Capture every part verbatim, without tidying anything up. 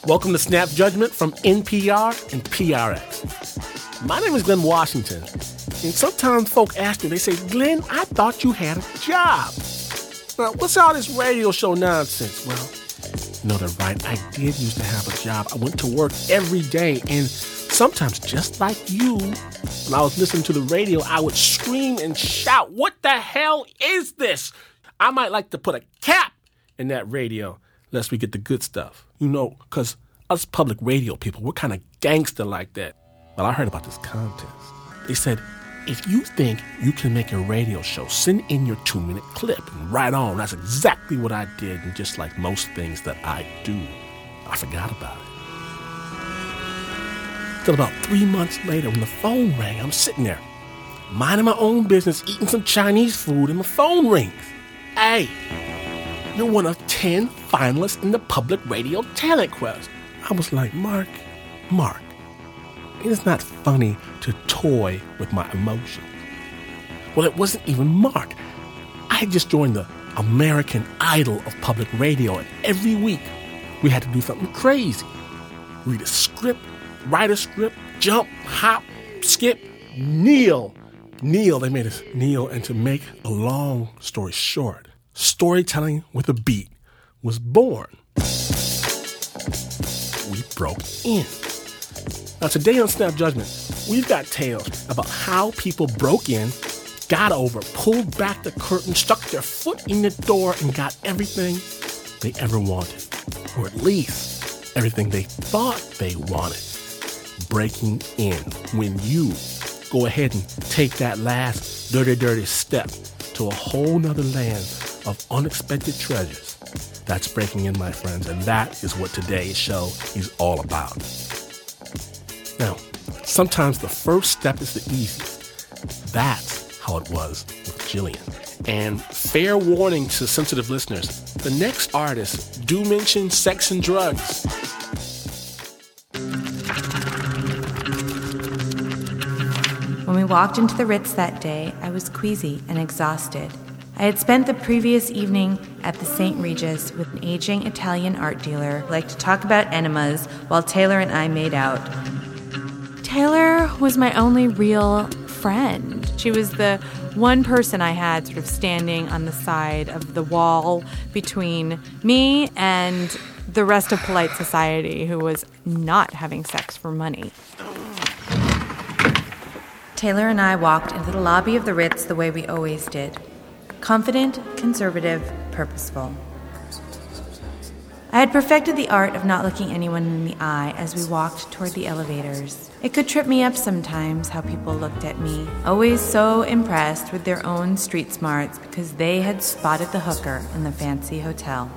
Welcome to Snap Judgment from N P R and P R X. My name is Glenn Washington, and sometimes folk ask me, they say, Glenn, I thought you had a job. Now, what's all this radio show nonsense? Well, you know, they're right. I did used to have a job. I went to work every day, and sometimes just like you, when I was listening to the radio, I would scream and shout, what the hell is this? I might like to put a cap in that radio, lest we get the good stuff. You know, because us public radio people, we're kind of gangster like that. Well, I heard about this contest. They said, if you think you can make a radio show, send in your two-minute clip. And right on, that's exactly what I did. And just like most things that I do, I forgot about it. Till about three months later, when the phone rang, I'm sitting there, minding my own business, eating some Chinese food, and my phone rings. Hey, you're one of ten finalists in the Public Radio Talent Quest. I was like, Mark, Mark, it is not funny to toy with my emotions. Well, it wasn't even Mark. I had just joined the American Idol of public radio, and every week we had to do something crazy. Read a script, write a script, jump, hop, skip, kneel. Kneel, they made us kneel, and to make a long story short, storytelling with a beat was born. We broke in. Now today on Snap Judgment, we've got tales about how people broke in, got over, pulled back the curtain, stuck their foot in the door, and got everything they ever wanted. Or at least everything they thought they wanted. Breaking in. When you go ahead and take that last dirty, dirty step to a whole nother land of unexpected treasures. That's breaking in, my friends, and that is what today's show is all about. Now, sometimes the first step is the easiest. That's how it was with Jillian. And fair warning to sensitive listeners, the next artists do mention sex and drugs. When we walked into the Ritz that day, I was queasy and exhausted. I had spent the previous evening at the Saint Regis with an aging Italian art dealer who liked to talk about enemas while Taylor and I made out. Taylor was my only real friend. She was the one person I had sort of standing on the side of the wall between me and the rest of polite society who was not having sex for money. Taylor and I walked into the lobby of the Ritz the way we always did. Confident, conservative, purposeful. I had perfected the art of not looking anyone in the eye as we walked toward the elevators. It could trip me up sometimes how people looked at me, always so impressed with their own street smarts because they had spotted the hooker in the fancy hotel.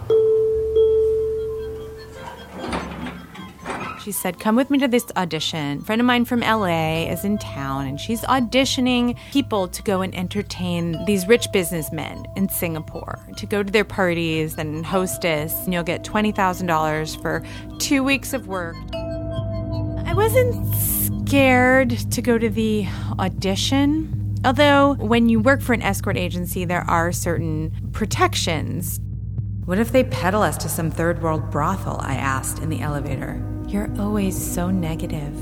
She said, come with me to this audition. A friend of mine from L A is in town, and she's auditioning people to go and entertain these rich businessmen in Singapore, to go to their parties and hostess, and you'll get twenty thousand dollars for two weeks of work. I wasn't scared to go to the audition, although when you work for an escort agency, there are certain protections. What if they peddle us to some third world brothel, I asked in the elevator. You're always so negative.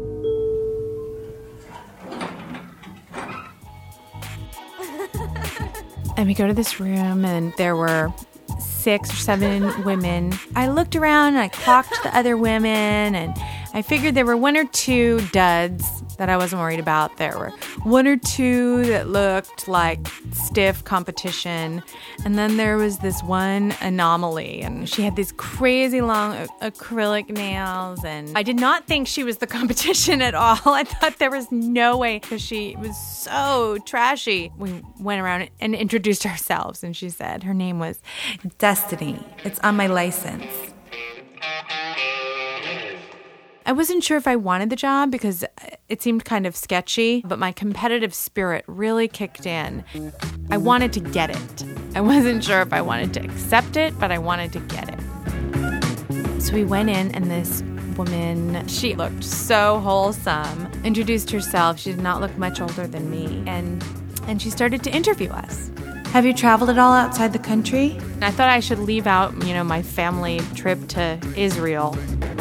And we go to this room, and there were six or seven women. I looked around, and I clocked the other women, and I figured there were one or two duds that I wasn't worried about. There were one or two that looked like stiff competition. And then there was this one anomaly, and she had these crazy long acrylic nails, and I did not think she was the competition at all. I thought there was no way because she was so trashy. We went around and introduced ourselves, and she said her name was Destiny. It's on my license. I wasn't sure if I wanted the job because it seemed kind of sketchy, but my competitive spirit really kicked in. I wanted to get it. I wasn't sure if I wanted to accept it, but I wanted to get it. So we went in, and this woman, she looked so wholesome, introduced herself. She did not look much older than me, and and she started to interview us. Have you traveled at all outside the country? And I thought I should leave out, you know, my family trip to Israel.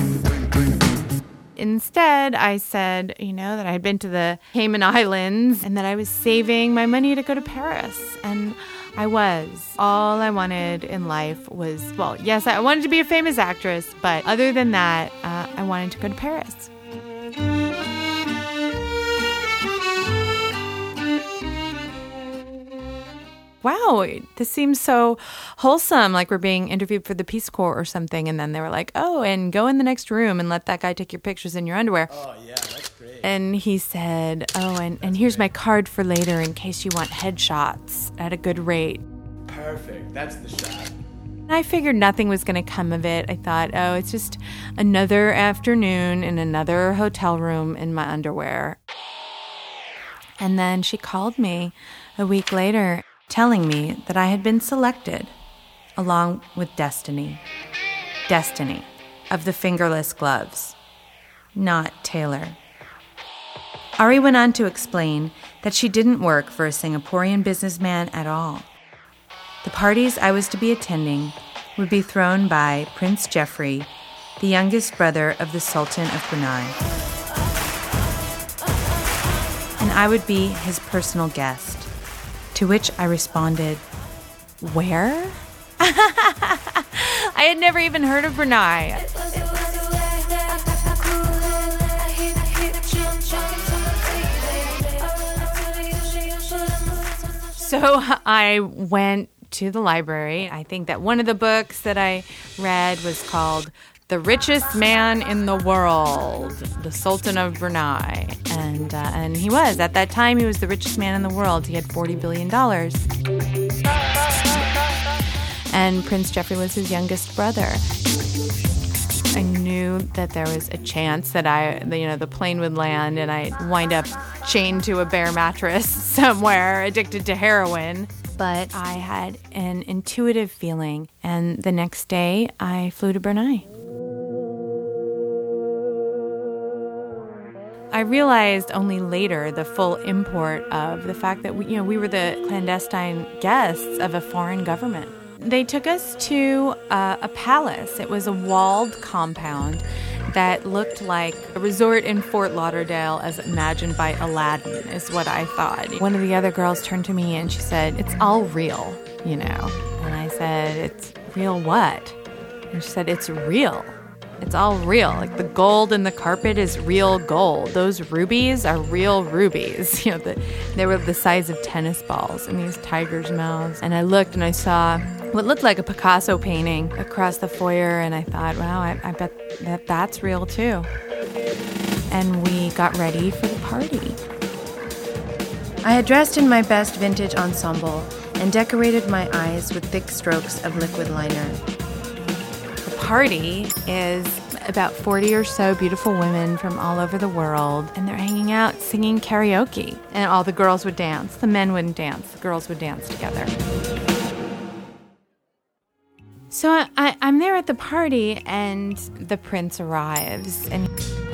Instead, I said, you know, that I had been to the Cayman Islands and that I was saving my money to go to Paris. And I was. All I wanted in life was, well, yes, I wanted to be a famous actress, but other than that, uh, I wanted to go to Paris. Wow, this seems so wholesome, like we're being interviewed for the Peace Corps or something. And then they were like, oh, and go in the next room and let that guy take your pictures in your underwear. Oh, yeah, that's great. And he said, oh, and, and here's my card for later in case you want headshots at a good rate. Perfect. That's the shot. I figured nothing was going to come of it. I thought, oh, it's just another afternoon in another hotel room in my underwear. And then she called me a week later, telling me that I had been selected, along with Destiny. Destiny, of the fingerless gloves, not Taylor. Ari went on to explain that she didn't work for a Singaporean businessman at all. The parties I was to be attending would be thrown by Prince Jeffrey, the youngest brother of the Sultan of Brunei. And I would be his personal guest. To which I responded, where? I had never even heard of Brunei. So I went to the library. I think that one of the books that I read was called The Richest Man in the World, the Sultan of Brunei. And uh, and he was. At that time, he was the richest man in the world. He had forty billion dollars. And Prince Jeffrey was his youngest brother. I knew that there was a chance that I, you know, the plane would land and I'd wind up chained to a bare mattress somewhere, addicted to heroin. But I had an intuitive feeling. And the next day, I flew to Brunei. I realized only later the full import of the fact that we, you know, we were the clandestine guests of a foreign government. They took us to uh, a palace. It was a walled compound that looked like a resort in Fort Lauderdale as imagined by Aladdin, is what I thought. One of the other girls turned to me and she said, it's all real, you know. And I said, it's real what? And she said, it's real. It's all real. Like the gold in the carpet is real gold. Those rubies are real rubies. You know, the, they were the size of tennis balls in these tigers' mouths. And I looked and I saw what looked like a Picasso painting across the foyer. And I thought, wow, I, I bet that that's real too. And we got ready for the party. I had dressed in my best vintage ensemble and decorated my eyes with thick strokes of liquid liner. Party is about forty or so beautiful women from all over the world, and they're hanging out singing karaoke. And all the girls would dance. The men wouldn't dance. The girls would dance together. So I, I, I'm there at the party, and the prince arrives, and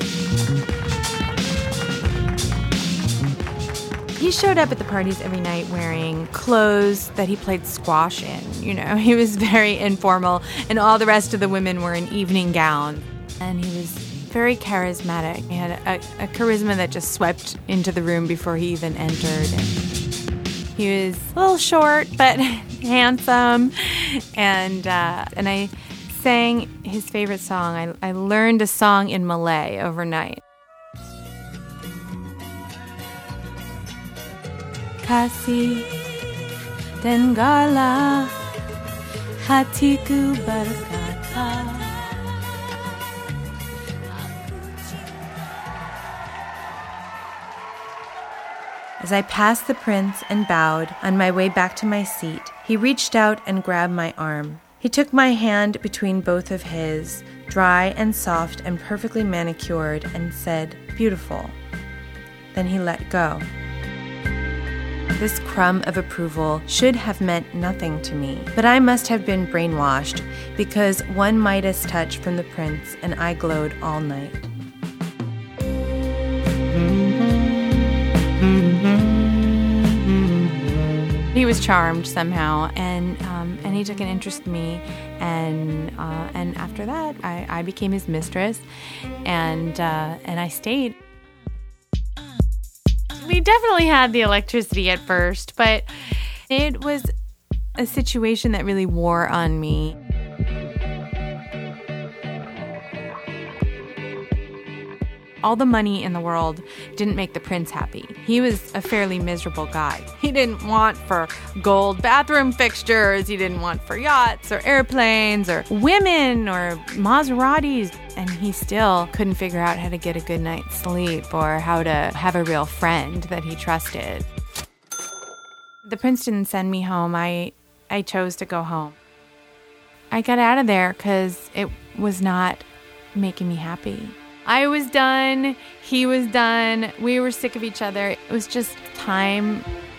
he showed up at the parties every night wearing clothes that he played squash in. You know, he was very informal, and all the rest of the women were in evening gowns. And he was very charismatic. He had a, a charisma that just swept into the room before he even entered. And he was a little short, but handsome. And uh, and I sang his favorite song. I, I learned a song in Malay overnight. Kasih dan gala hatiku berkata. As I passed the prince and bowed on my way back to my seat, he reached out and grabbed my arm. He took my hand between both of his, dry and soft and perfectly manicured, and said, "Beautiful." Then he let go. This crumb of approval should have meant nothing to me, but I must have been brainwashed because one Midas touch from the prince and I glowed all night. He was charmed somehow, and um, and and he took an interest in me. And uh, and after that, I, I became his mistress, and uh, and I stayed. We definitely had the electricity at first, but it was a situation that really wore on me. All the money in the world didn't make the prince happy. He was a fairly miserable guy. He didn't want for gold bathroom fixtures. He didn't want for yachts or airplanes or women or Maseratis. And he still couldn't figure out how to get a good night's sleep or how to have a real friend that he trusted. The prince didn't send me home. I, I chose to go home. I got out of there because it was not making me happy. I was done. He was done. We were sick of each other. It was just time.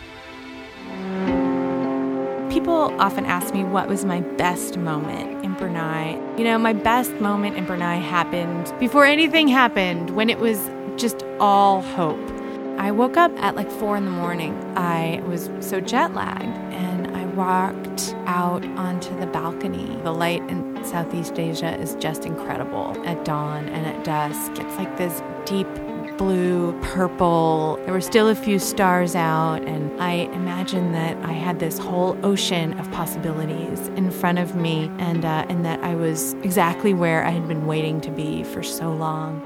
People often ask me what was my best moment in Brunei. You know, my best moment in Brunei happened before anything happened, when it was just all hope. I woke up at like four in the morning. I was so jet lagged, and I walked out onto the balcony. The light in Southeast Asia is just incredible at dawn and at dusk. It's like this deep blue, purple. There were still a few stars out, and I imagined that I had this whole ocean of possibilities in front of me, and uh, and that I was exactly where I had been waiting to be for so long.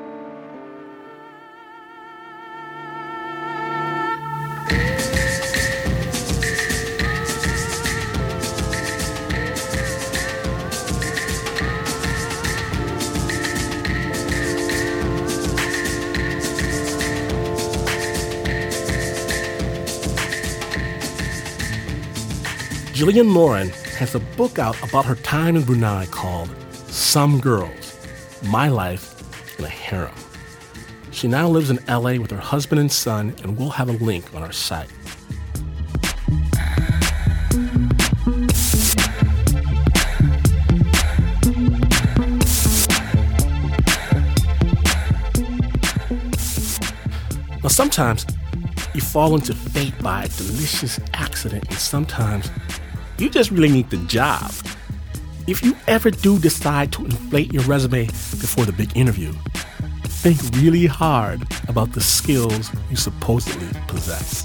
Jillian Lauren has a book out about her time in Brunei called Some Girls, My Life in a Harem. She now lives in L A with her husband and son, and we'll have a link on our site. Now, sometimes you fall into fate by a delicious accident, and sometimes you just really need the job. If you ever do decide to inflate your resume before the big interview, think really hard about the skills you supposedly possess.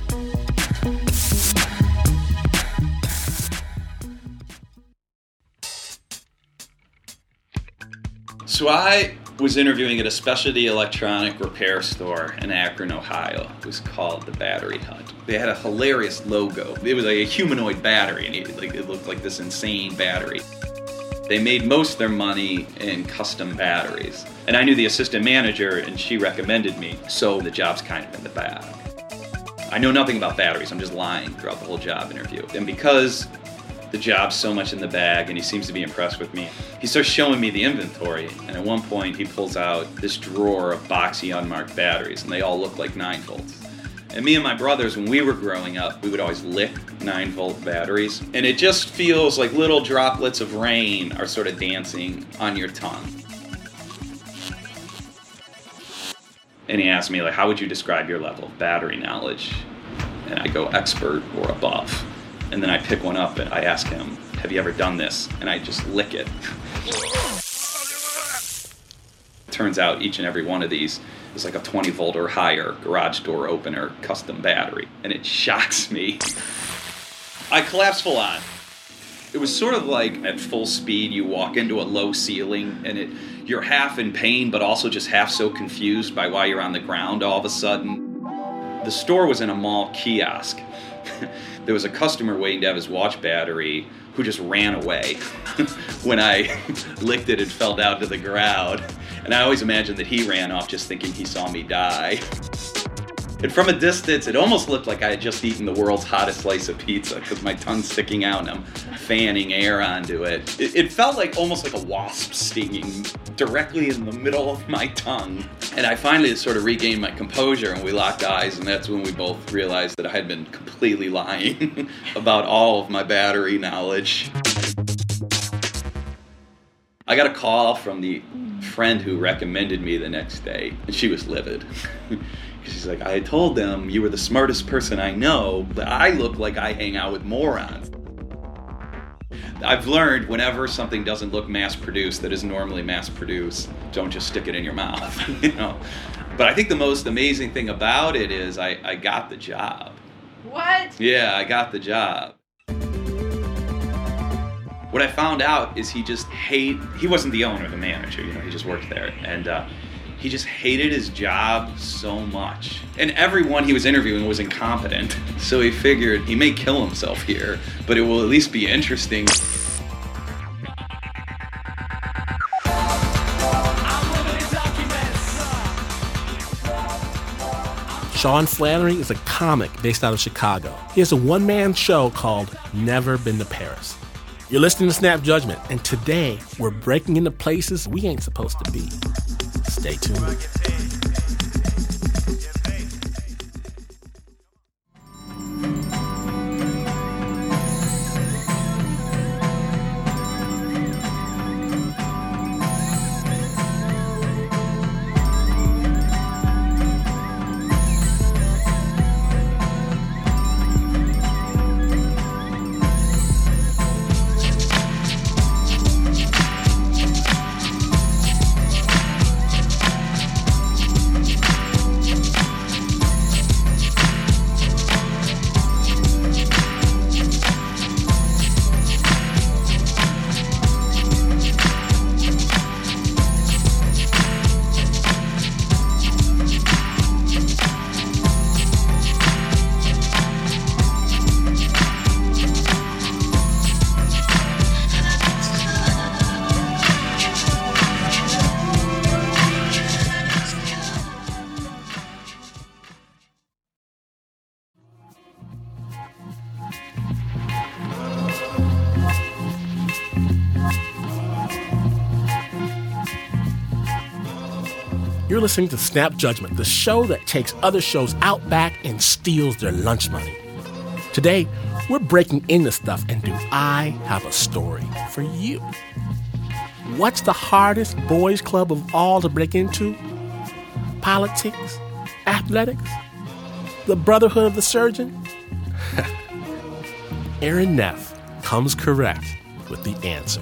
So I was interviewing at a specialty electronic repair store in Akron, Ohio. It was called the Battery Hut. They had a hilarious logo. It was like a humanoid battery, and it, like, it looked like this insane battery. They made most of their money in custom batteries. And I knew the assistant manager, and she recommended me, so the job's kind of in the bag. I know nothing about batteries. I'm just lying throughout the whole job interview. And because the job's so much in the bag, and he seems to be impressed with me, he starts showing me the inventory, and at one point he pulls out this drawer of boxy unmarked batteries, and they all look like nine volts. And me and my brothers, when we were growing up, we would always lick nine volt batteries, and it just feels like little droplets of rain are sort of dancing on your tongue. And he asked me, like, how would you describe your level of battery knowledge? And I go, expert or above. And then I pick one up and I ask him, have you ever done this? And I just lick it. Turns out each and every one of these is like a twenty volt or higher garage door opener custom battery. And it shocks me. I collapse full on. It was sort of like at full speed you walk into a low ceiling and it you're half in pain but also just half so confused by why you're on the ground all of a sudden. The store was in a mall kiosk. There was a customer waiting to have his watch battery who just ran away when I licked it and fell down to the ground. And I always imagined that he ran off just thinking he saw me die. And from a distance, it almost looked like I had just eaten the world's hottest slice of pizza because my tongue's sticking out and I'm fanning air onto it. it. It felt like almost like a wasp stinging directly in the middle of my tongue. And I finally sort of regained my composure and we locked eyes, and that's when we both realized that I had been completely lying about all of my battery knowledge. I got a call from the friend who recommended me the next day, and she was livid. She's like, I told them you were the smartest person I know, but I look like I hang out with morons. I've learned whenever something doesn't look mass-produced that is normally mass-produced, don't just stick it in your mouth, you know. But I think the most amazing thing about it is I, I got the job. What? Yeah, I got the job. What I found out is he just hate. He wasn't the owner, the manager, you know, he just worked there. And uh, he just hated his job so much. And everyone he was interviewing was incompetent. So he figured he may kill himself here, but it will at least be interesting. Sean Flannery is a comic based out of Chicago. He has a one-man show called Never Been to Paris. You're listening to Snap Judgment, and today we're breaking into places we ain't supposed to be. Stay tuned. You're listening to Snap Judgment, the show that takes other shows out back and steals their lunch money. Today, we're breaking into stuff, and do I have a story for you? What's the hardest boys' club of all to break into? Politics? Athletics? The Brotherhood of the Surgeon? Aaron Neff comes correct with the answer.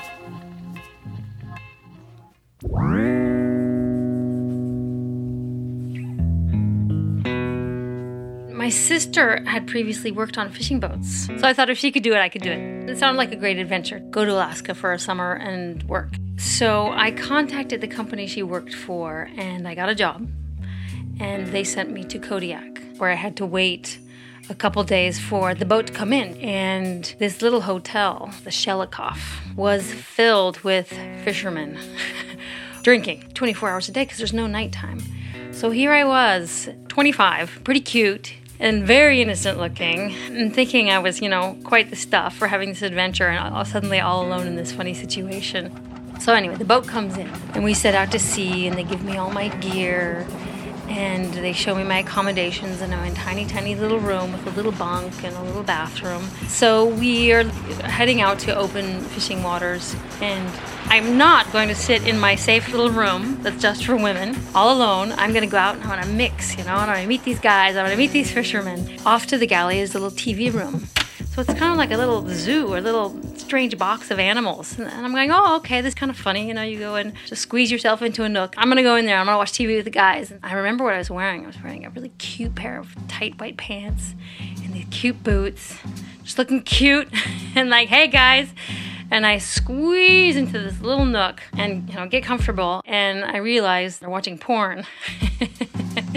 My sister had previously worked on fishing boats, so I thought if she could do it, I could do it. It sounded like a great adventure. Go to Alaska for a summer and work. So I contacted the company she worked for, and I got a job. And they sent me to Kodiak, where I had to wait a couple days for the boat to come in. And this little hotel, the Shelikoff, was filled with fishermen drinking twenty-four hours a day because there's no nighttime. So here I was, twenty-five, pretty cute, and very innocent looking, and thinking I was, you know, quite the stuff for having this adventure, and all, suddenly all alone in this funny situation. So anyway, the boat comes in, and we set out to sea, and they give me all my gear, and they show me my accommodations, and I'm in a tiny, tiny little room with a little bunk and a little bathroom. So we are heading out to open fishing waters, and I'm not going to sit in my safe little room that's just for women, all alone. I'm going to go out and I'm going to mix, you know, and I'm going to meet these guys, I'm going to meet these fishermen. Off to the galley is a little T V room. So it's kind of like a little zoo or a little strange box of animals. And I'm going, oh, okay, this is kind of funny. You know, you go and just squeeze yourself into a nook. I'm going to go in there. I'm going to watch T V with the guys. And I remember what I was wearing. I was wearing a really cute pair of tight white pants and these cute boots. Just looking cute and like, hey, guys. And I squeeze into this little nook and, you know, get comfortable. And I realize they're watching porn. And,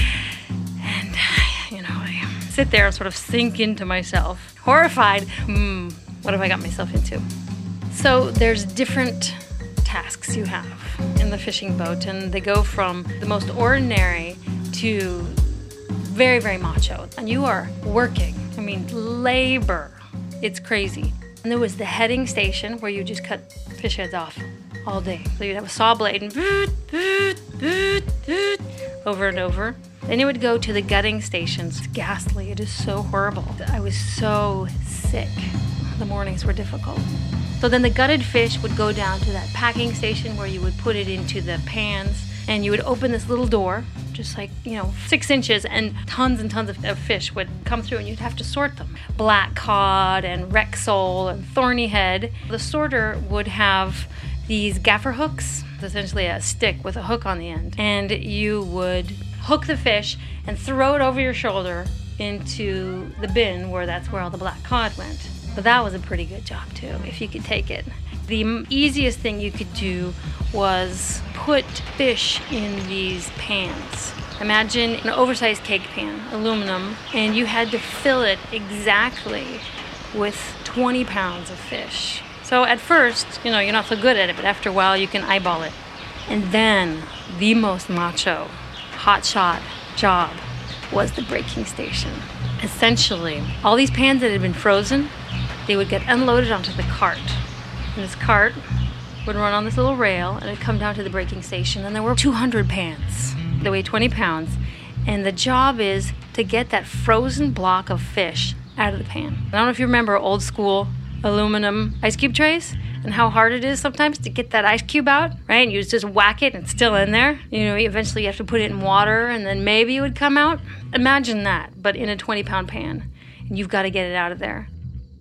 you know, I sit there and sort of sink into myself, horrified. Hmm, what have I got myself into? So there's different tasks you have in the fishing boat, and they go from the most ordinary to very, very macho. And you are working. I mean, labor. It's crazy. And there was the heading station where you just cut fish heads off all day. So you'd have a saw blade and boot, boot, boot, boot, over and over. Then it would go to the gutting stations. It's ghastly. It is so horrible. I was so sick. The mornings were difficult. So then the gutted fish would go down to that packing station where you would put it into the pans and you would open this little door, just like, you know, six inches, and tons and tons of, of fish would come through, and you'd have to sort them. Black cod and wreck sole and thorny head. The sorter would have these gaffer hooks, essentially a stick with a hook on the end, and you would hook the fish and throw it over your shoulder into the bin where that's where all the black cod went. But that was a pretty good job too, if you could take it. The easiest thing you could do was put fish in these pans. Imagine an oversized cake pan, aluminum, and you had to fill it exactly with twenty pounds of fish. So at first, you know, you're not so good at it, but after a while you can eyeball it. And then the most macho, hotshot job was the breaking station. Essentially, all these pans that had been frozen, they would get unloaded onto the cart. And this cart would run on this little rail, and it'd come down to the breaking station, and there were two hundred pans. They weighed twenty pounds, and the job is to get that frozen block of fish out of the pan. I don't know if you remember old school aluminum ice cube trays and how hard it is sometimes to get that ice cube out, right? And you just whack it and it's still in there. You know, eventually you have to put it in water and then maybe it would come out. Imagine that, but in a twenty pound pan, and you've got to get it out of there.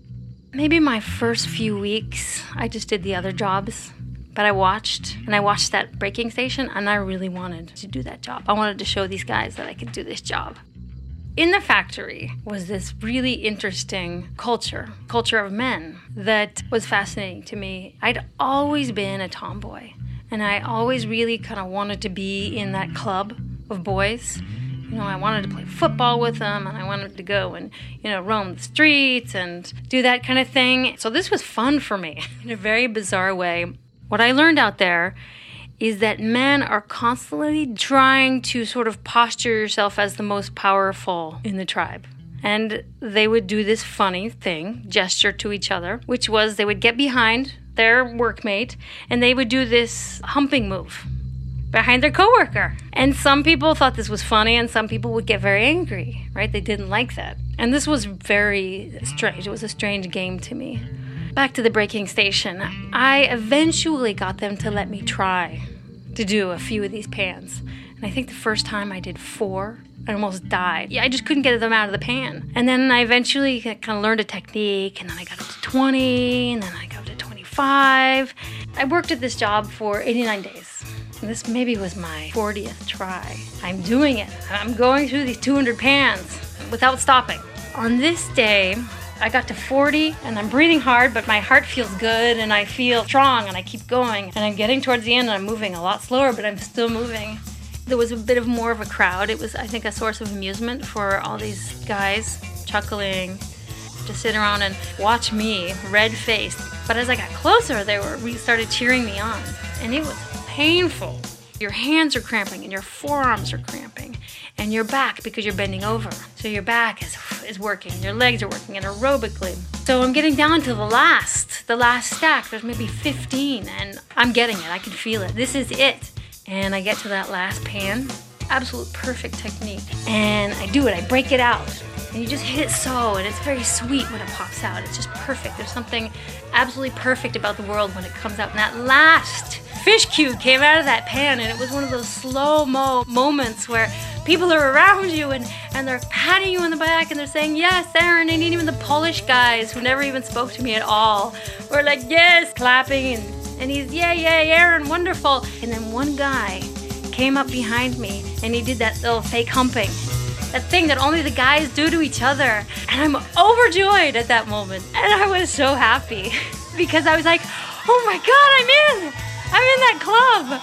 Maybe my first few weeks, I just did the other jobs, but I watched, and I watched that breaking station, and I really wanted to do that job. I wanted to show these guys that I could do this job. In the factory was this really interesting culture, culture of men that was fascinating to me. I'd always been a tomboy, and I always really kind of wanted to be in that club of boys. You know, I wanted to play football with them, and I wanted to go and, you know, roam the streets and do that kind of thing. So this was fun for me in a very bizarre way. What I learned out there is that men are constantly trying to sort of posture yourself as the most powerful in the tribe. And they would do this funny thing, gesture to each other, which was they would get behind their workmate and they would do this humping move behind their coworker. And some people thought this was funny and some people would get very angry, right? They didn't like that. And this was very strange. It was a strange game to me. Back to the breaking station, I eventually got them to let me try to do a few of these pans. And I think the first time I did four, I almost died. Yeah, I just couldn't get them out of the pan. And then I eventually kind of learned a technique, and then I got up to twenty, and then I got up to twenty-five. I worked at this job for eighty-nine days. And this maybe was my fortieth try. I'm doing it. I'm going through these two hundred pans without stopping. On this day, I got to forty and I'm breathing hard, but my heart feels good and I feel strong and I keep going. And I'm getting towards the end and I'm moving a lot slower, but I'm still moving. There was a bit of more of a crowd. It was, I think, a source of amusement for all these guys chuckling to sit around and watch me, red-faced. But as I got closer, they were really started cheering me on. And it was painful. Your hands are cramping and your forearms are cramping. And your back, because you're bending over. So your back is is working, your legs are working, and aerobically. So I'm getting down to the last, the last stack. There's maybe fifteen, and I'm getting it. I can feel it. This is it. And I get to that last pan. Absolute perfect technique. And I do it. I break it out. And you just hit it so, and it's very sweet when it pops out. It's just perfect. There's something absolutely perfect about the world when it comes out. And that last fish cube came out of that pan, and it was one of those slow-mo moments where people are around you and, and they're patting you on the back and they're saying, yes, Aaron, and even the Polish guys who never even spoke to me at all were like, yes, clapping, and, and he's, yeah, yeah, Aaron, wonderful. And then one guy came up behind me and he did that little fake humping, that thing that only the guys do to each other. And I'm overjoyed at that moment. And I was so happy because I was like, oh my God, I'm in. I'm in that club.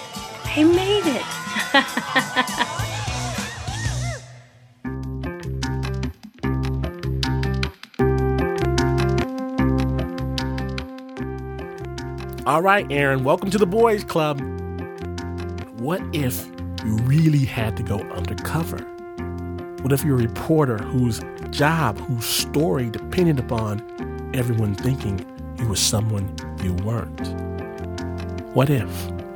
I made it. All right, Aaron, welcome to the Boys Club. What if you really had to go undercover? What if you're a reporter whose job, whose story depended upon everyone thinking you were someone you weren't? What if?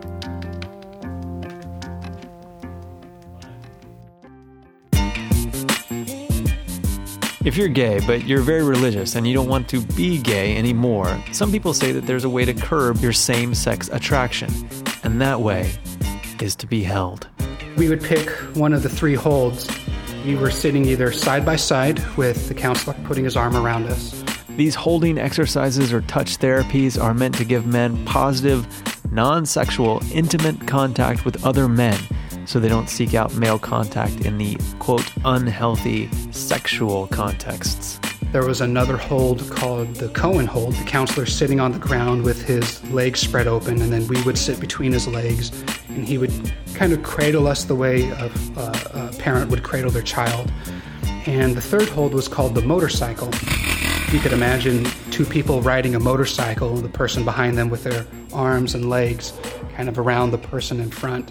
If you're gay, but you're very religious and you don't want to be gay anymore, some people say that there's a way to curb your same-sex attraction. And that way is to be held. We would pick one of the three holds. We were sitting either side by side with the counselor putting his arm around us. These holding exercises or touch therapies are meant to give men positive, non-sexual, intimate contact with other men so they don't seek out male contact in the, quote, unhealthy sexual contexts. There was another hold called the Cohen hold, the counselor sitting on the ground with his legs spread open, and then we would sit between his legs, and he would kind of cradle us the way a, a, a parent would cradle their child. And the third hold was called the motorcycle. You could imagine two people riding a motorcycle, the person behind them with their arms and legs kind of around the person in front.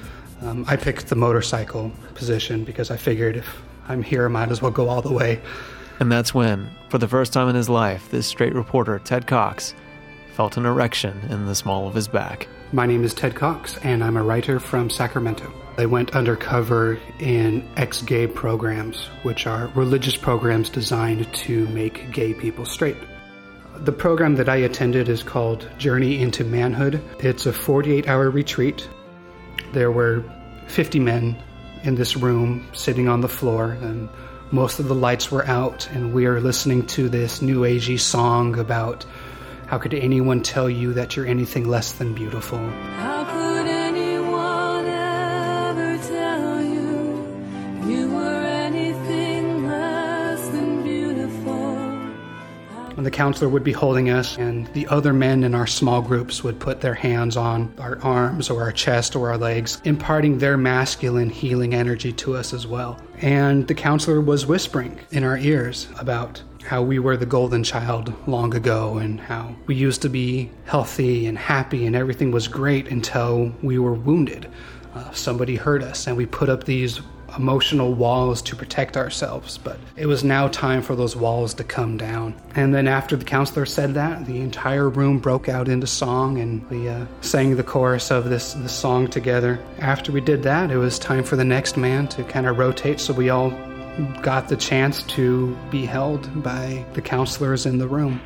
Um, I picked the motorcycle position because I figured if I'm here, I might as well go all the way. And that's when, for the first time in his life, this straight reporter, Ted Cox, felt an erection in the small of his back. My name is Ted Cox, and I'm a writer from Sacramento. I went undercover in ex-gay programs, which are religious programs designed to make gay people straight. The program that I attended is called Journey into Manhood. It's a forty-eight hour retreat. There were fifty men in this room sitting on the floor, and most of the lights were out, and we are listening to this new agey song about how could anyone tell you that you're anything less than beautiful. How could anyone ever tell you you were anything less than beautiful? And the counselor would be holding us, and the other men in our small groups would put their hands on our arms or our chest or our legs, imparting their masculine healing energy to us as well. And the counselor was whispering in our ears about how we were the golden child long ago and how we used to be healthy and happy and everything was great until we were wounded. Uh, somebody hurt us and we put up these emotional walls to protect ourselves, but it was now time for those walls to come down. And then after the counselor said that, the entire room broke out into song, and we uh, sang the chorus of this, this song together. After we did that, it was time for the next man to kind of rotate, so we all got the chance to be held by the counselors in the room.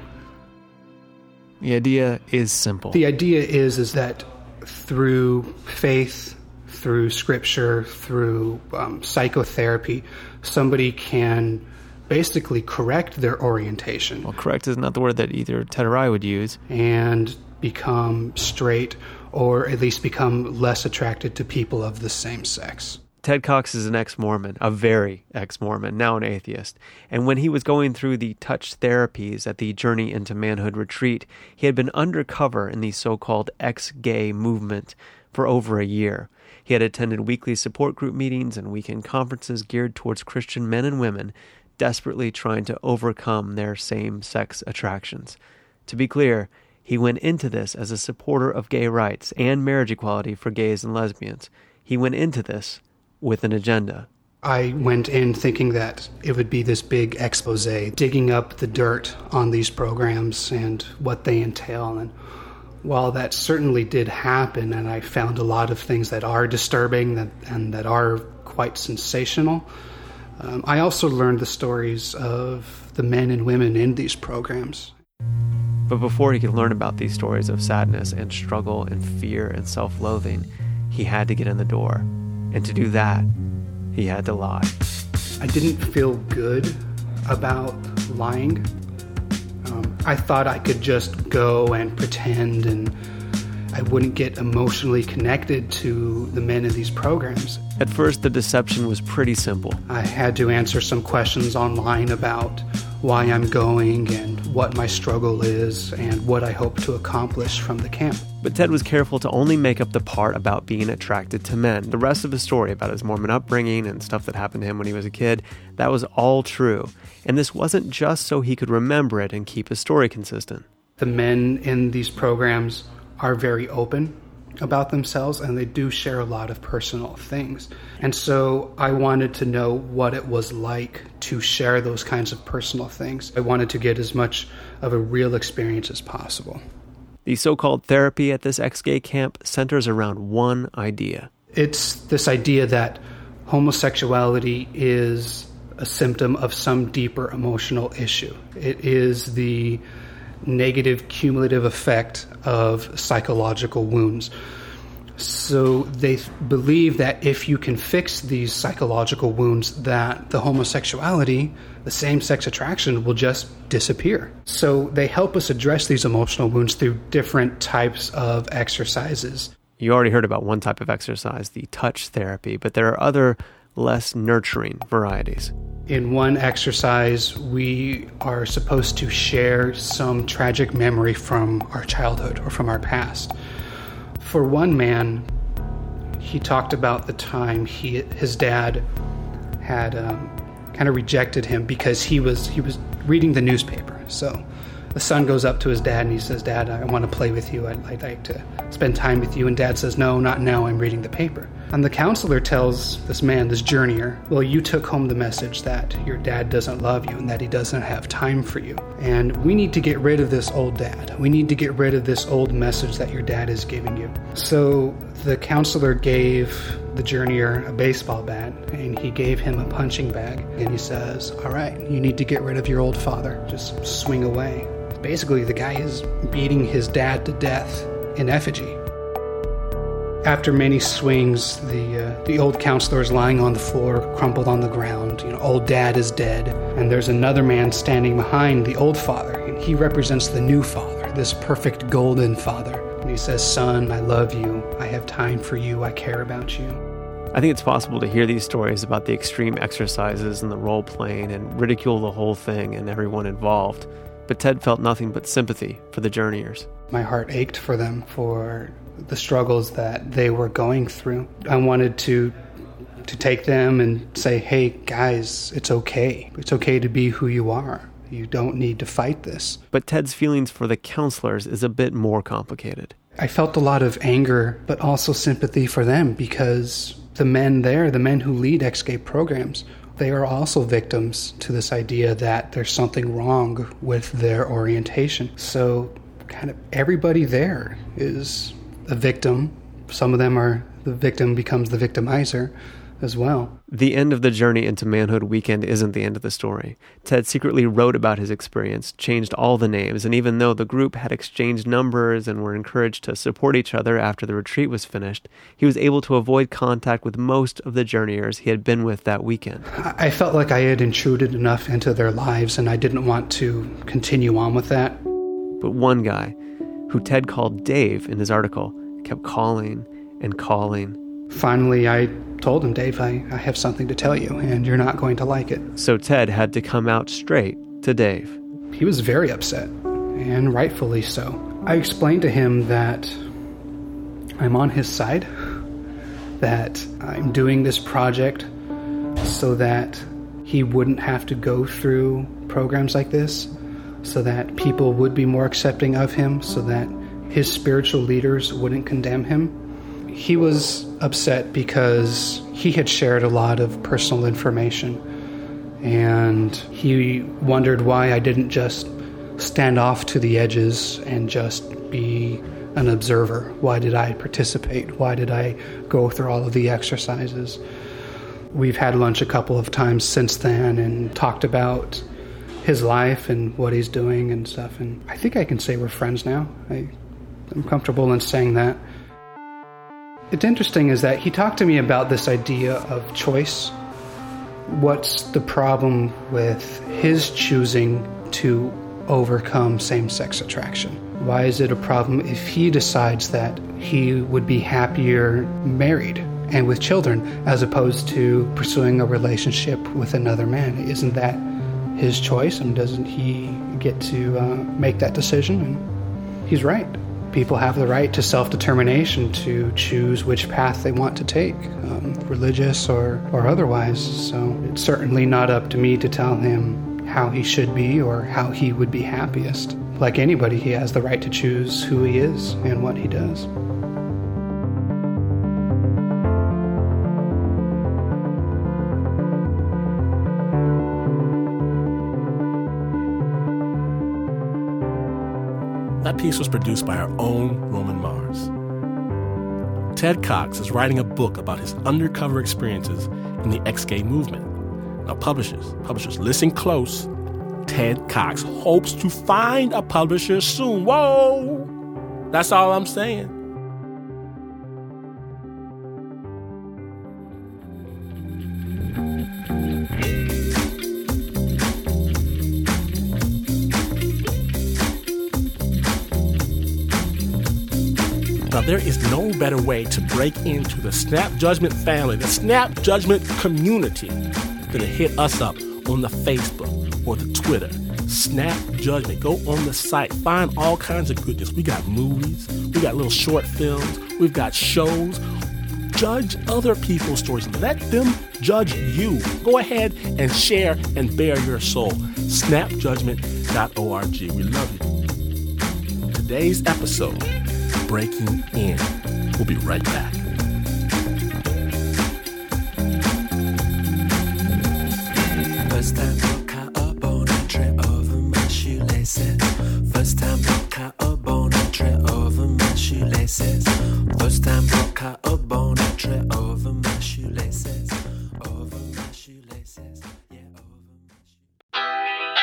The idea is simple. The idea is, is that through faith, through scripture, through um, psychotherapy, somebody can basically correct their orientation. Well, correct is not the word that either Ted or I would use. And become straight, or at least become less attracted to people of the same sex. Ted Cox is an ex-Mormon, a very ex-Mormon, now an atheist. And when he was going through the touch therapies at the Journey into Manhood retreat, he had been undercover in the so-called ex-gay movement for over a year. He had attended weekly support group meetings and weekend conferences geared towards Christian men and women desperately trying to overcome their same-sex attractions. To be clear, he went into this as a supporter of gay rights and marriage equality for gays and lesbians. He went into this with an agenda. I went in thinking that it would be this big expose, digging up the dirt on these programs and what they entail. And while that certainly did happen, and I found a lot of things that are disturbing that, and that are quite sensational, um, I also learned the stories of the men and women in these programs. But before he could learn about these stories of sadness and struggle and fear and self-loathing, he had to get in the door. And to do that, he had to lie. I didn't feel good about lying. Um, I thought I could just go and pretend and I wouldn't get emotionally connected to the men in these programs. At first, the deception was pretty simple. I had to answer some questions online about why I'm going and what my struggle is and what I hope to accomplish from the camp. But Ted was careful to only make up the part about being attracted to men. The rest of his story about his Mormon upbringing and stuff that happened to him when he was a kid, that was all true. And this wasn't just so he could remember it and keep his story consistent. The men in these programs are very open about themselves, and they do share a lot of personal things. And so I wanted to know what it was like to share those kinds of personal things. I wanted to get as much of a real experience as possible. The so-called therapy at this ex-gay camp centers around one idea. It's this idea that homosexuality is a symptom of some deeper emotional issue. It is the negative cumulative effect of psychological wounds. So they believe that if you can fix these psychological wounds, that the homosexuality, the same-sex attraction, will just disappear. So they help us address these emotional wounds through different types of exercises. You already heard about one type of exercise, the touch therapy, but there are other less nurturing varieties. In one exercise, we are supposed to share some tragic memory from our childhood or from our past. For one man, he talked about the time he his dad had um, kind of rejected him because he was he was reading the newspaper. So the son goes up to his dad and he says, "Dad, I want to play with you. I'd, I'd like to spend time with you." And Dad says, "No, not now. I'm reading the paper." And the counselor tells this man, this journeyer, "Well, you took home the message that your dad doesn't love you and that he doesn't have time for you. And we need to get rid of this old dad. We need to get rid of this old message that your dad is giving you." So the counselor gave the journeyer a baseball bat and he gave him a punching bag. And he says, "All right, you need to get rid of your old father. Just swing away." Basically, the guy is beating his dad to death in effigy. After many swings, the uh, the old counselor is lying on the floor, crumpled on the ground. You know, old dad is dead, and there's another man standing behind the old father, and he represents the new father, this perfect golden father. And he says, "Son, I love you. I have time for you. I care about you." I think it's possible to hear these stories about the extreme exercises and the role-playing and ridicule the whole thing and everyone involved. But Ted felt nothing but sympathy for the journeyers. My heart ached for them, for the struggles that they were going through. I wanted to to take them and say, "Hey, guys, it's okay. It's okay to be who you are. You don't need to fight this." But Ted's feelings for the counselors is a bit more complicated. I felt a lot of anger, but also sympathy for them, because the men there, the men who lead Escape programs, they are also victims to this idea that there's something wrong with their orientation. So kind of everybody there is a victim. Some of them are, the victim becomes the victimizer as well. The end of the Journey into Manhood weekend isn't the end of the story. Ted secretly wrote about his experience, changed all the names, and even though the group had exchanged numbers and were encouraged to support each other after the retreat was finished, he was able to avoid contact with most of the journeyers he had been with that weekend. I felt like I had intruded enough into their lives, and I didn't want to continue on with that. But one guy, who Ted called Dave in his article, kept calling and calling. Finally, I told him, "Dave, I, I have something to tell you, and you're not going to like it." So Ted had to come out straight to Dave. He was very upset, and rightfully so. I explained to him that I'm on his side, that I'm doing this project so that he wouldn't have to go through programs like this, so that people would be more accepting of him, so that his spiritual leaders wouldn't condemn him. He was upset because he had shared a lot of personal information, and he wondered why I didn't just stand off to the edges and just be an observer. Why did I participate? Why did I go through all of the exercises? We've had lunch a couple of times since then and talked about his life and what he's doing and stuff, and I think I can say we're friends now. I, I'm comfortable in saying that. It's interesting is that he talked to me about this idea of choice. What's the problem with his choosing to overcome same-sex attraction? Why is it a problem if he decides that he would be happier married and with children as opposed to pursuing a relationship with another man? Isn't that his choice, and doesn't he get to uh, make that decision? And he's right. People have the right to self-determination to choose which path they want to take, um, religious or, or otherwise. So it's certainly not up to me to tell him how he should be or how he would be happiest. Like anybody, he has the right to choose who he is and what he does. That piece was produced by our own Roman Mars. Ted Cox is writing a book about his undercover experiences in the ex-gay movement. Now, publishers, publishers, listen close. Ted Cox hopes to find a publisher soon. Whoa! That's all I'm saying. Now, there is no better way to break into the Snap Judgment family, the Snap Judgment community, than to hit us up on the Facebook or the Twitter. Snap Judgment. Go on the site. Find all kinds of goodness. We got movies. We got little short films. We've got shows. Judge other people's stories. Let them judge you. Go ahead and share and bare your soul. snap judgment dot org. We love you. Today's episode, Breaking In. We'll be right back. First time broke out a bone and tray over my shoelaces. First time broke out a bone and tray over my shoelaces. First time broke out a bone and tray over my shoelaces. Over my shoelaces. Yeah, over my shoelaces.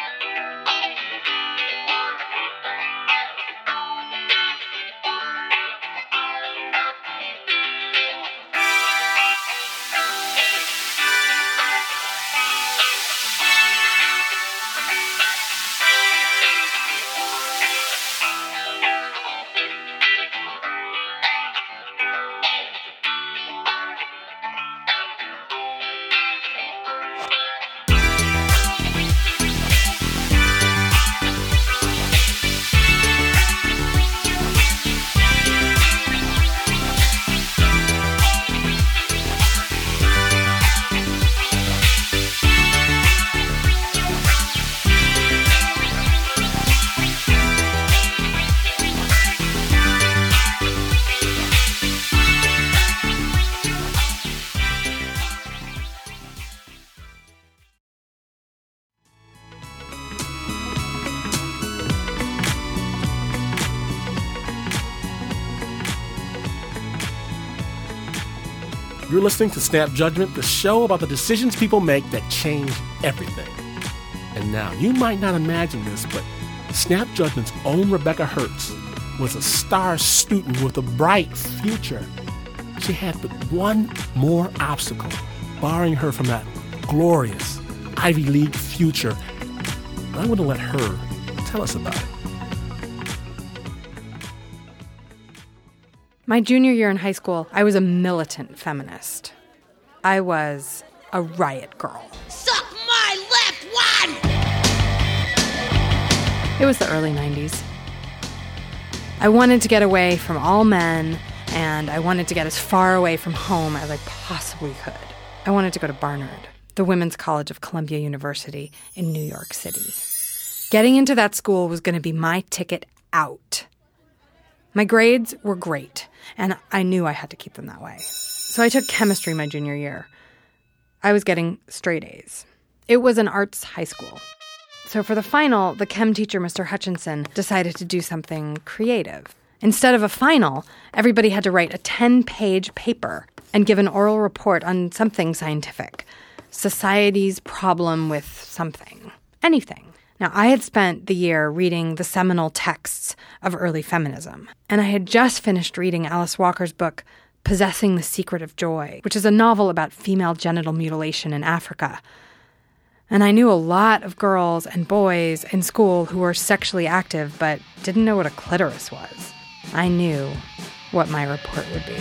You're listening to Snap Judgment, the show about the decisions people make that change everything. And now, you might not imagine this, but Snap Judgment's own Rebecca Hertz was a star student with a bright future. She had but one more obstacle, barring her from that glorious Ivy League future. I'm going to let her tell us about it. My junior year in high school, I was a militant feminist. I was a riot girl. Suck my left one! It was the early nineties. I wanted to get away from all men, and I wanted to get as far away from home as I possibly could. I wanted to go to Barnard, the Women's College of Columbia University in New York City. Getting into that school was going to be my ticket out. My grades were great, and I knew I had to keep them that way. So I took chemistry my junior year. I was getting straight A's. It was an arts high school. So for the final, the chem teacher, Mister Hutchinson, decided to do something creative. Instead of a final, everybody had to write a ten-page paper and give an oral report on something scientific. Society's problem with something. Anything. Now, I had spent the year reading the seminal texts of early feminism, and I had just finished reading Alice Walker's book, Possessing the Secret of Joy, which is a novel about female genital mutilation in Africa. And I knew a lot of girls and boys in school who were sexually active but didn't know what a clitoris was. I knew what my report would be.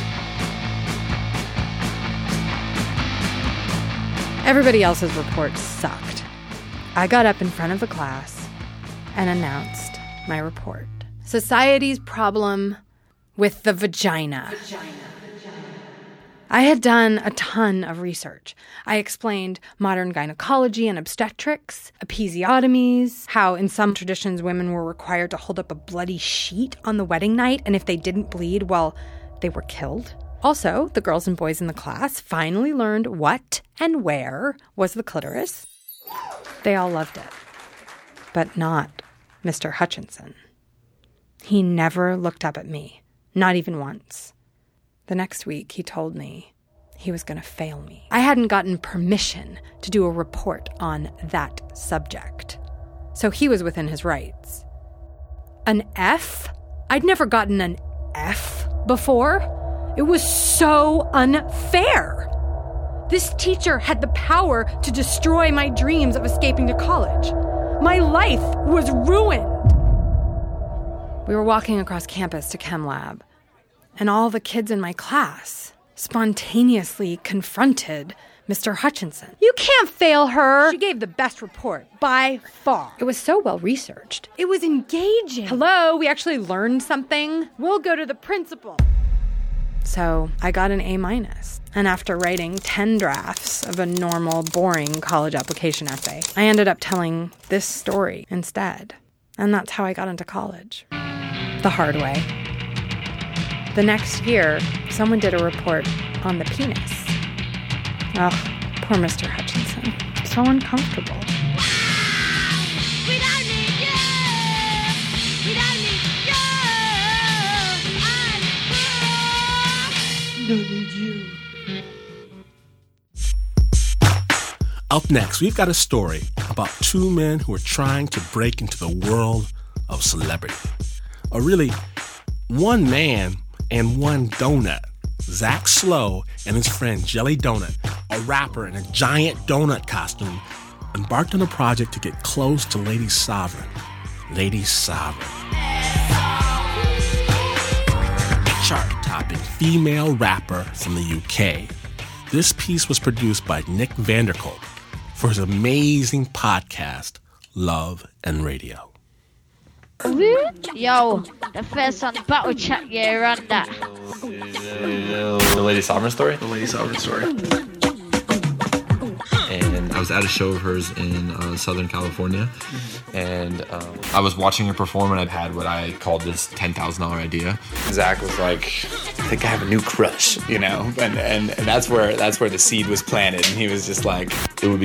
Everybody else's reports sucked. I got up in front of the class and announced my report. Society's problem with the vagina. vagina. I had done a ton of research. I explained modern gynecology and obstetrics, episiotomies, how in some traditions women were required to hold up a bloody sheet on the wedding night, and if they didn't bleed, well, they were killed. Also, the girls and boys in the class finally learned what and where was the clitoris. They all loved it, but not Mister Hutchinson. He never looked up at me, not even once. The next week, he told me he was going to fail me. I hadn't gotten permission to do a report on that subject, so he was within his rights. An F? I'd never gotten an F before. It was so unfair. This teacher had the power to destroy my dreams of escaping to college. My life was ruined. We were walking across campus to Chem Lab, and all the kids in my class spontaneously confronted Mister Hutchinson. You can't fail her. She gave the best report, by far. It was so well researched. It was engaging. Hello, we actually learned something. We'll go to the principal. So I got an A minus. And after writing ten drafts of a normal, boring college application essay, I ended up telling this story instead. And that's how I got into college. The hard way. The next year, someone did a report on the penis. Oh, poor Mister Hutchinson. So uncomfortable. We don't need you. We don't need you. Don't need you. Up next, we've got a story about two men who are trying to break into the world of celebrity. Or really, one man and one donut. Zach Slow and his friend Jelly Donut, a rapper in a giant donut costume, embarked on a project to get close to Lady Sovereign. Lady Sovereign. A chart-topping female rapper from the U K. This piece was produced by Nick Vanderkolk for his amazing podcast, Love and Radio. Yo, the first on the battle chat, yeah, run that. The Lady Sovereign story? The Lady Sovereign story. And I was at a show of hers in uh, Southern California, and um, I was watching her perform, and I had what I called this ten thousand dollars idea. Zach was like, I think I have a new crush, you know? And, and, and that's where that's where the seed was planted, and he was just like, it would be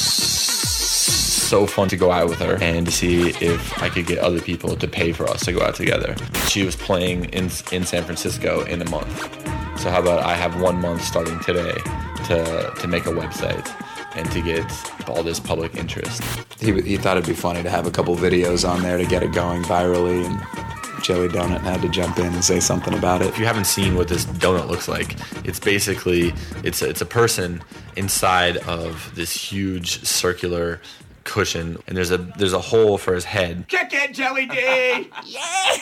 so fun to go out with her and to see if I could get other people to pay for us to go out together. She was playing in in San Francisco in a month. So how about I have one month starting today to to make a website and to get all this public interest. He, he thought it'd be funny to have a couple videos on there to get it going virally, and Jelly Donut had to jump in and say something about it. If you haven't seen what this donut looks like, it's basically, it's a, it's a person inside of this huge circular cushion, and there's a there's a hole for his head. Kick it, Jelly D! Yeah!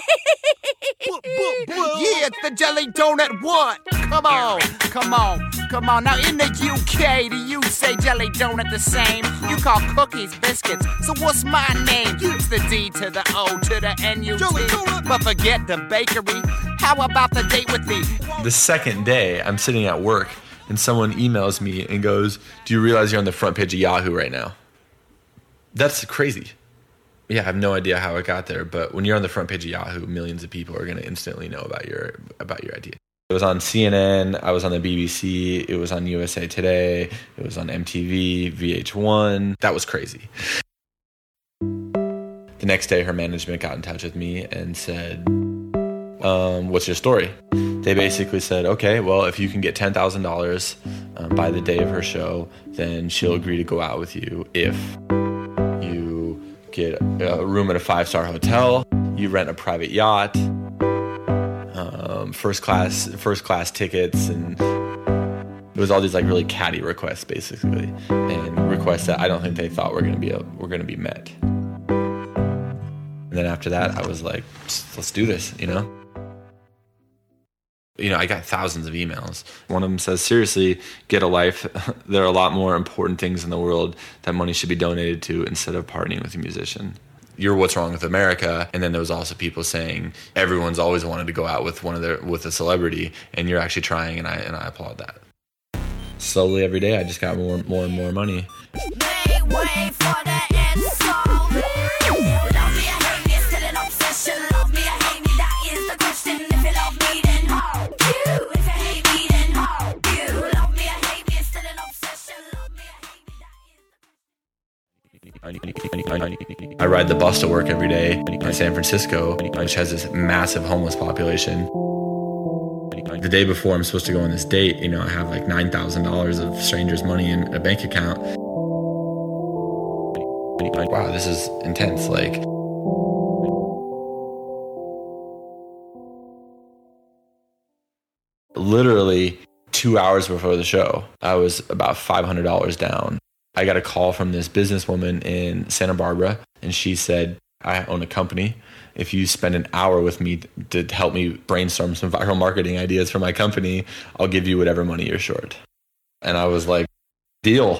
Yeah, it's the Jelly Donut one. Come on, come on, come on. Now in the U K, do you say Jelly Donut the same? You call cookies biscuits, so what's my name? It's the D to the O to the N U T. But forget the bakery. How about the date with the... The second day, I'm sitting at work, and someone emails me and goes, do you realize you're on the front page of Yahoo right now? That's crazy. Yeah, I have no idea how it got there, but when you're on the front page of Yahoo, millions of people are going to instantly know about your about your idea. It was on C N N, I was on the B B C, it was on U S A Today, it was on M T V, V H one. That was crazy. The next day, her management got in touch with me and said, um, what's your story? They basically said, okay, well, if you can get ten thousand dollars um, by the day of her show, then she'll agree to go out with you if get a room at a five-star hotel, you rent a private yacht, um, first class first class tickets, and it was all these like really catty requests basically, and requests that I don't think they thought were gonna be a, were gonna be met. And then after that, I was like, let's do this, you know. You know, I got thousands of emails. One of them says, seriously, get a life. There are a lot more important things in the world that money should be donated to instead of partying with a musician. You're what's wrong with America. And then there was also people saying, everyone's always wanted to go out with one of their with a celebrity, and you're actually trying, and I and I applaud that. Slowly every day, I just got more, more and more money. They wait for the end song. Love me or hate me, it's still an obsession. Love me or hate me, that is the question. If you love me, then how? You. If you hate me, then how? You. Love me or hate me, it's still an obsession. Love me or hate me, that is the I ride the bus to work every day in San Francisco, which has this massive homeless population. The day before I'm supposed to go on this date, you know, I have like nine thousand dollars of strangers' money in a bank account. Wow, this is intense. Like, literally two hours before the show, I was about five hundred dollars down. I got a call from this businesswoman in Santa Barbara, and she said, I own a company. If you spend an hour with me to help me brainstorm some viral marketing ideas for my company, I'll give you whatever money you're short. And I was like, deal.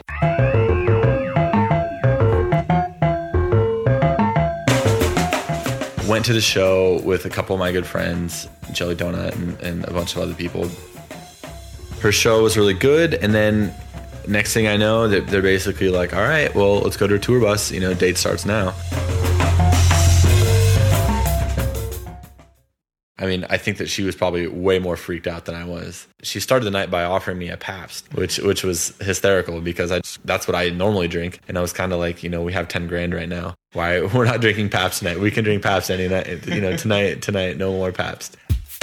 Went to the show with a couple of my good friends, Jelly Donut and, and a bunch of other people. Her show was really good, and then next thing I know, they're, they're basically like, all right, well, let's go to a tour bus. You know, date starts now. I mean, I think that she was probably way more freaked out than I was. She started the night by offering me a Pabst, which which was hysterical because I that's what I normally drink. And I was kind of like, you know, we have ten grand right now. Why we're not drinking Pabst tonight? We can drink Pabst any night. You know, tonight, tonight, no more Pabst.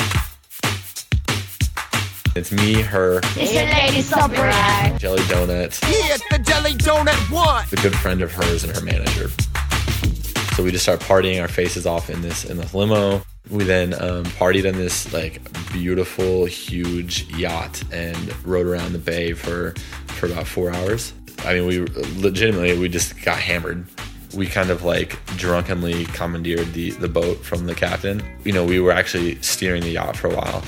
It's me, her, It's your lady Subway. Jelly Donut, Yeah, it's the Jelly Donut one. a good friend of hers and her manager. So we just start partying our faces off in this in this limo. We then um, partied on this like beautiful, huge yacht and rode around the bay for for about four hours. I mean, we legitimately we just got hammered. We kind of like drunkenly commandeered the the boat from the captain. You know, we were actually steering the yacht for a while.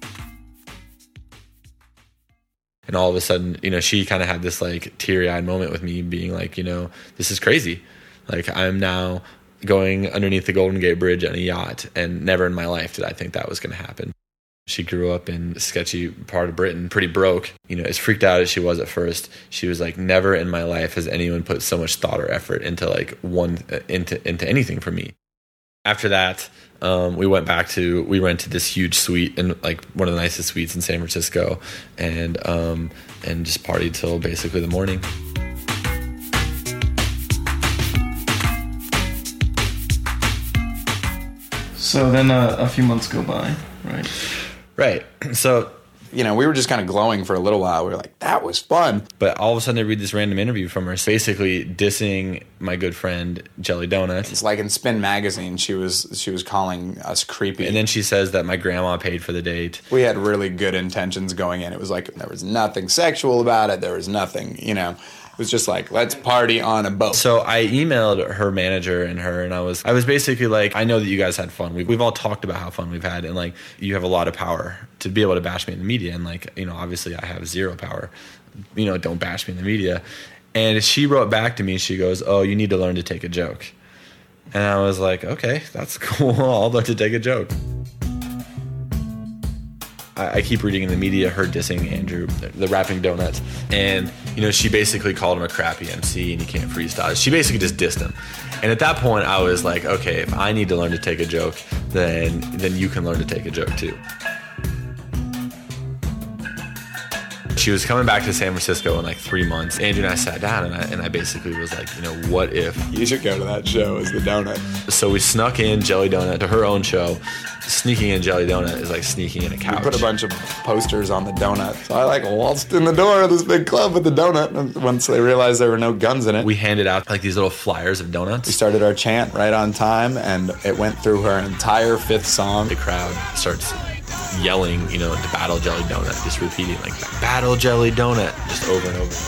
And all of a sudden, you know, she kind of had this like teary-eyed moment with me being like, you know, this is crazy. Like, I'm now going underneath the Golden Gate Bridge on a yacht, and never in my life did I think that was going to happen. She grew up in a sketchy part of Britain, pretty broke. You know, as freaked out as she was at first, she was like, never in my life has anyone put so much thought or effort into like one, uh, into, into anything for me. After that, um, we went back to, we rented this huge suite in like one of the nicest suites in San Francisco, and, um, and just partied till basically the morning. So then uh, a few months go by, right? Right. So, you know, we were just kind of glowing for a little while. We were like, that was fun. But all of a sudden I read this random interview from her basically dissing my good friend Jelly Donut. It's like in Spin Magazine, she was she was calling us creepy. And then she says that my grandma paid for the date. We had really good intentions going in. It was like there was nothing sexual about it. There was nothing, you know. It was just like, let's party on a boat. So I emailed her manager and her, and I was I was basically like, I know that you guys had fun. We've, we've all talked about how fun we've had, and like, you have a lot of power to be able to bash me in the media. And like, you know, obviously I have zero power. You know, don't bash me in the media. And she wrote back to me, she goes, oh, you need to learn to take a joke. And I was like, okay, that's cool. I'll learn to take a joke. I keep reading in the media her dissing Andrew, the rapping Donut, and you know, she basically called him a crappy M C and he can't freestyle. She basically just dissed him. And at that point I was like, okay, if I need to learn to take a joke, then then you can learn to take a joke too. She was coming back to San Francisco in like three months. Andrew and I sat down, and I, and I basically was like, you know, what if... You should go to that show as the Donut. So we snuck in Jelly Donut to her own show. Sneaking in Jelly Donut is like sneaking in a couch. We put a bunch of posters on the donut. So I like waltzed in the door of this big club with the donut. And once they realized there were no guns in it, we handed out like these little flyers of donuts. We started our chant right on time, and it went through her entire fifth song. The crowd starts yelling, you know, to battle Jelly Donut, just repeating like, battle Jelly Donut, just over and over.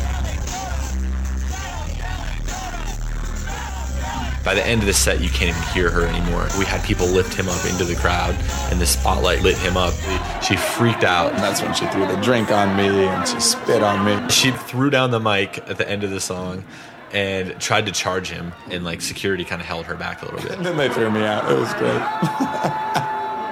By the end of the set, you can't even hear her anymore. We had people lift him up into the crowd, and the spotlight lit him up. She freaked out. And that's when she threw the drink on me, and she spit on me. She threw down the mic at the end of the song and tried to charge him, and like security kind of held her back a little bit. And then they threw me out. It was great.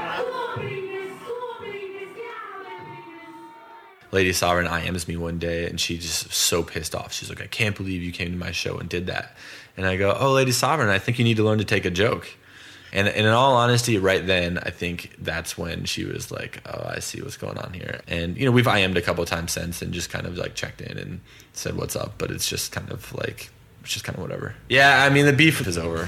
Lady Sovereign I Ms me one day, and she just so pissed off. She's like, I can't believe you came to my show and did that. And I go, oh, Lady Sovereign, I think you need to learn to take a joke. And, and in all honesty, right then, I think that's when she was like, oh, I see what's going on here. And, you know, we've I M'd a couple of times since and just kind of like checked in and said what's up. But it's just kind of like, it's just kind of whatever. Yeah, I mean, the beef is over.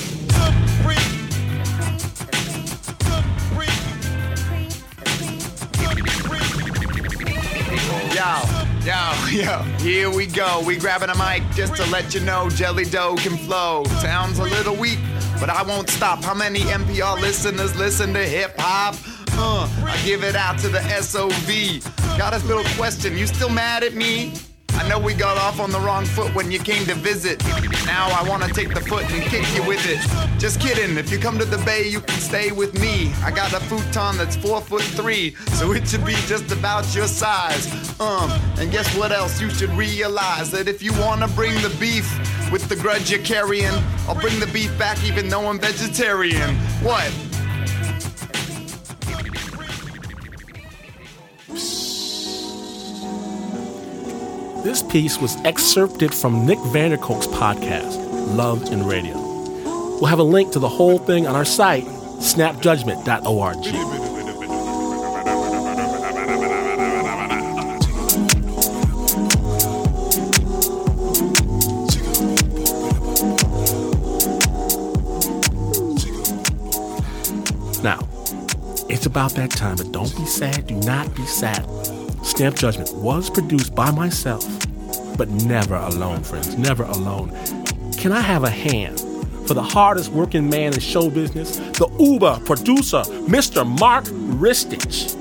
Yo, yo, yo, here we go. We grabbing a mic just to let you know Jelly Dough can flow. Sounds a little weak, but I won't stop. How many N P R listeners listen to hip hop? Uh, I give it out to the S O V. Got a little question, you still mad at me? I know we got off on the wrong foot when you came to visit. Now I wanna take the foot and kick you with it. Just kidding, if you come to the Bay, you can stay with me. I got a futon that's four foot three, so it should be just about your size. Um, and guess what else you should realize? That if you wanna bring the beef with the grudge you're carrying, I'll bring the beef back even though I'm vegetarian. What? This piece was excerpted from Nick Vanderkolk's podcast, Love and Radio. We'll have a link to the whole thing on our site, snap judgment dot org. Now, it's about that time, but don't be sad, do not be sad. Snap Judgment was produced by myself, but never alone, friends, never alone. Can I have a hand for the hardest working man in show business, the Uber producer, Mister Mark Ristich,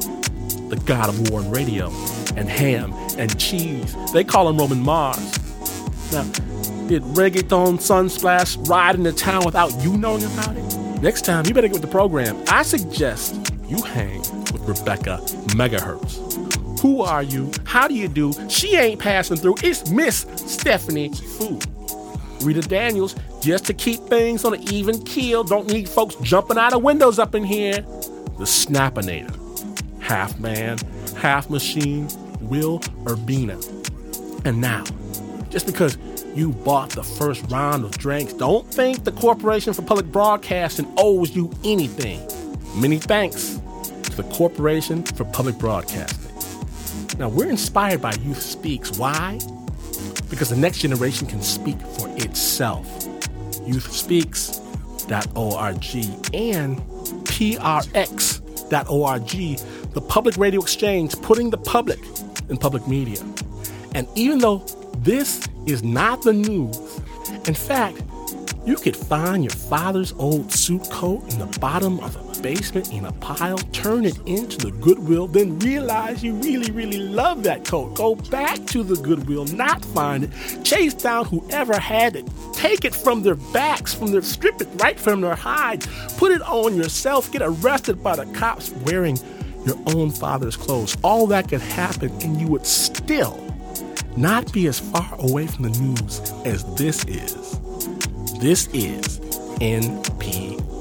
the god of war and radio, and ham and cheese. They call him Roman Mars. Now, did Reggaeton Sunsplash ride into town without you knowing about it? Next time, you better get with the program. I suggest you hang with Rebecca Megahertz. Who are you? How do you do? She ain't passing through. It's Miss Stephanie Fu. Rita Daniels, just to keep things on an even keel, don't need folks jumping out of windows up in here. The Snappinator. Half man, half machine, Will Urbina. And now, just because you bought the first round of drinks, don't think the Corporation for Public Broadcasting owes you anything. Many thanks to the Corporation for Public Broadcasting. Now, we're inspired by Youth Speaks. Why? Because the next generation can speak for itself. youth speaks dot org and P R X dot org, the Public Radio Exchange, putting the public in public media. And even though this is not the news, in fact, you could find your father's old suit coat in the bottom of a basement in a pile, turn it into the Goodwill, then realize you really, really love that coat. Go back to the Goodwill, not find it, chase down whoever had it, take it from their backs, from their strip it right from their hides, put it on yourself, get arrested by the cops wearing your own father's clothes. All that could happen, and you would still not be as far away from the news as this is. This is N P R.